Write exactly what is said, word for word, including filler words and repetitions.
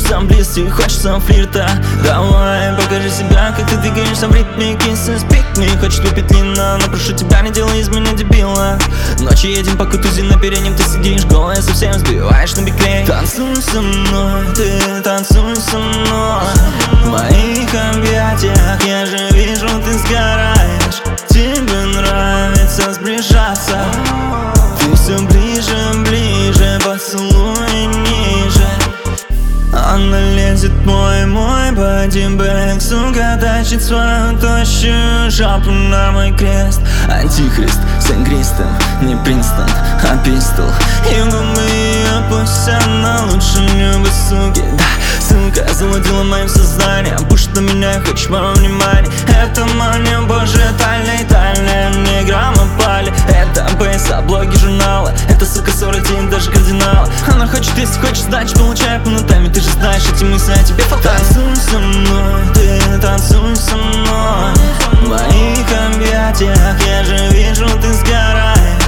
сам близкий, хочется флирта. Давай, покажи себя, как ты двигаешься в ритме. Kiss and speak me, хочет выпить лина, но прошу тебя, не делай из меня дебила. Ночью едем по Кутузи, на переднем ты сидишь голая, совсем сбиваешь на биклей. Танцуй со мной, ты танцуй со мной. В моих объятиях я же вижу, ты сгораешь. Тебе нравится сближаться. Ты все ближе, ближе, поцелуй ниже. Она лезет мой, мой бодибэк, сука, тащит свою тощую жопу на мой крест. Антихрист с ангристом, не Принстон, а пистол. И губы ее пусть она лучше любит, суки. Да, сука, завладела моим сознанием, пушит на меня, хочешь моего внимания. Это мания, боже, тайная, тайная, мне грамма пали. Это бейса, блоги, журналы. Это, сука, ссора, день, даже кардинал. Она хочет, если хочешь, значит, получай по нотами. Ты же знаешь, эти мысли о тебе фото. Танцуй со мной, ты танцуй со мной. В моих объятиях я же вижу, ты сгораешь.